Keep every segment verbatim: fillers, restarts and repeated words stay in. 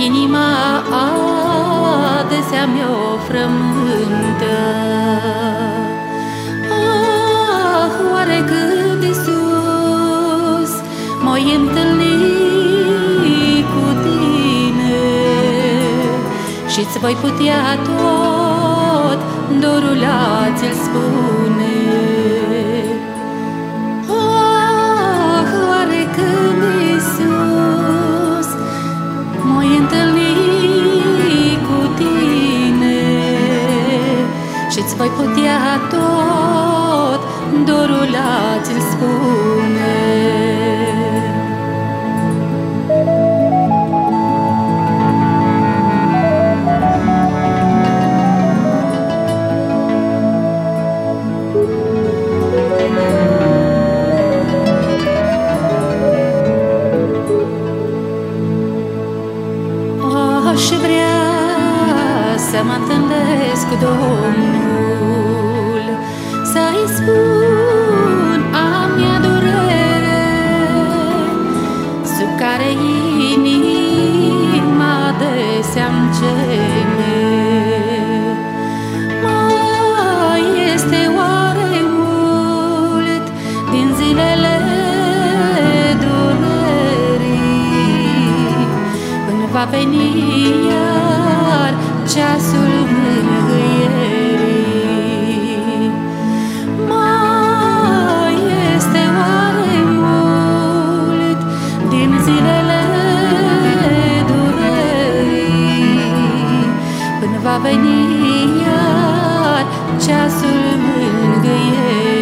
inima adesea mi-o frământă. Ah, oare când Iisus m-ai întâlnit cu tine și-ți voi putea tot dorul a-ți-l spune. Ah, oare când Iisus m-ai întâlnit cu tine și-ți voi putea tot dorul a-ți-l spune. Aș vrea să mă întâlnesc cu Domnul, să-i spun a mea durere, sub care inima adesea-mi geme. Mai este oare mult din zilele durerii, până va veni iar ceasul mângâierii? Mai este oare mult din zilele durerii, până va veni iar ceasul mângâierii?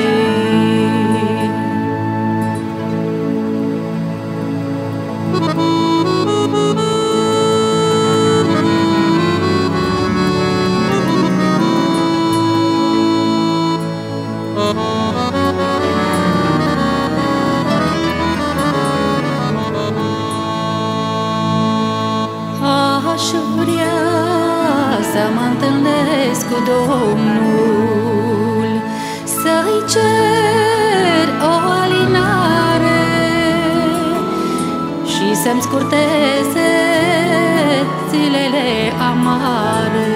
Aș vrea să mă întâlnesc cu Domnul, să-i cer o alinare și să-mi scurteze zilele amare.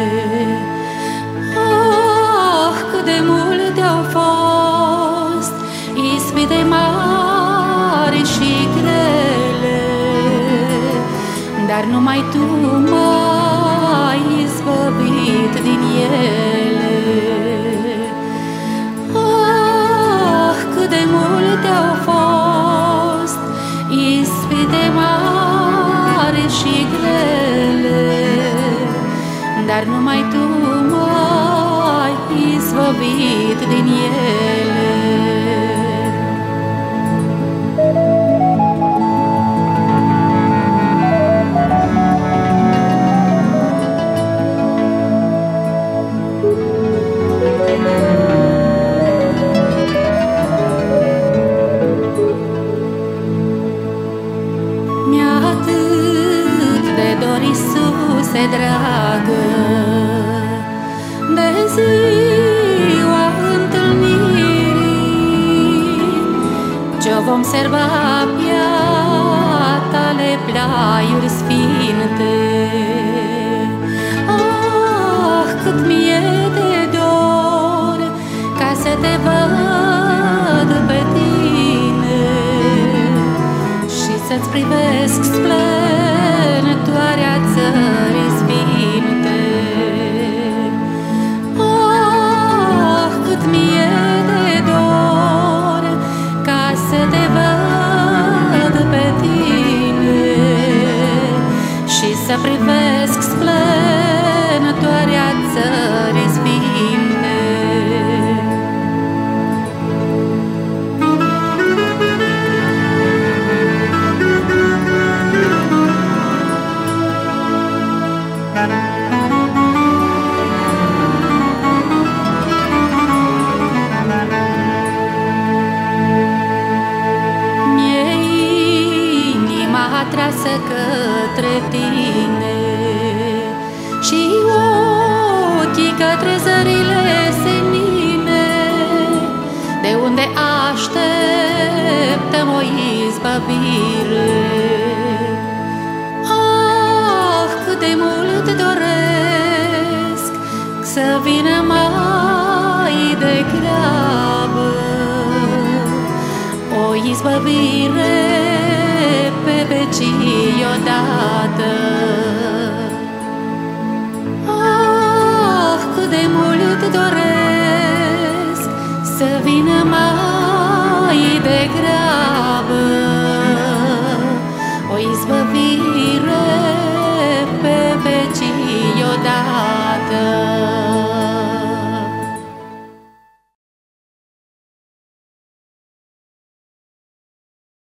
Oh, cât de multe au fost ispite mari și grele, dar numai Tu m-ai izbăvit din ele. Ah, cât de multe au fost ispite mari și grele, dar numai Tu m-ai izbăvit din ele. Iisuse dragă, de ziua întâlnirii, ce-o vom serva pe-a Tale plaiuri sfinte. Ah, cât mi-e de dor ca să Te văd pe Tine și să-ți privesc splenătoarea țării sfinte. Oh, cât mi-e de dor ca să Te văd pe Tine și să privesc splenătoarea țării sfinte. Mi-e inima atrasă către Tine și ochii către zările senine, de unde așteptăm o izbăvire. de mult doresc să vină mai degrabă o izbăvire